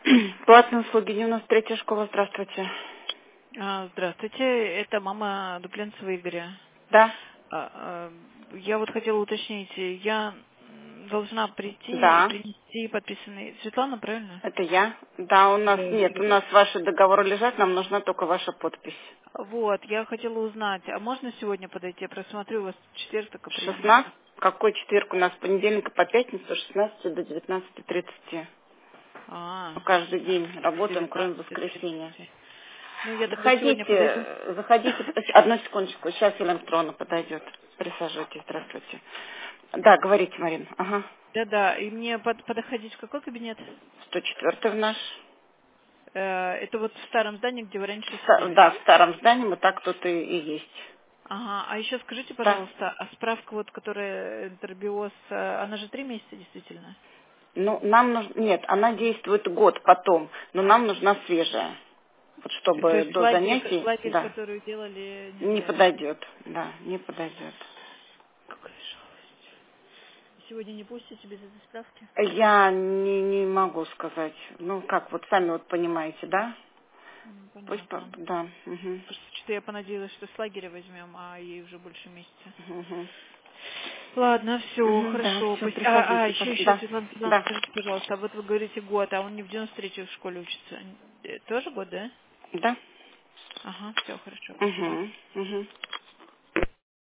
Платные услуги, 93-я школа, здравствуйте. Здравствуйте, это мама Дупленцева Игоря. Да, Я вот хотела уточнить, я должна прийти и да, принести подписанный... Светлана, правильно? это я. Да, у нас Да, нет, у Игорь. нас ваши договоры лежат, нам нужна только ваша подпись. Вот, я хотела узнать, а можно сегодня подойти? Я просмотрю, у вас в четверг только прием. 16, какой четверг у нас, с понедельника по пятницу, с 16 до 19:30. Мы каждый день С работаем, кроме 19:30. воскресенья. Ну, я тогда сегодня подойду. Заходите, одну секундочку, сейчас Елена Петровна подойдет. Присаживайтесь, здравствуйте. Да, говорите, Марина. Ага. Да-да, и мне подходить в какой кабинет? 104 в наш. Это вот в старом здании, где вы раньше сидели. Да, в старом здании мы так тут и есть. Ага, а еще скажите, Да. пожалуйста, а справка вот, которая интербиоз, она же 3 месяца действительно? Ну, нам нужно... Нет, она действует год потом, но нам нужна свежая. Вот То чтобы есть до занятий, лагерь, да, который делали, не нельзя, да? подойдет. Да, не подойдет. Какая жалость. Сегодня не пустите без этой справки? Я не могу сказать. Ну, как, вот сами вот понимаете, да? Пусть, Понятно. да. Угу. Просто что-то я понадеялась, что с лагеря возьмем, а ей уже больше месяца. Угу. Ладно, все, Да, хорошо. все, приходите. Еще, Да, Светлана Петровна, да, скажите, пожалуйста, а вот вы говорите год, а он не в 93-й в школе учится? Тоже год, да? да. Ага, все, хорошо, спасибо. Угу. Угу.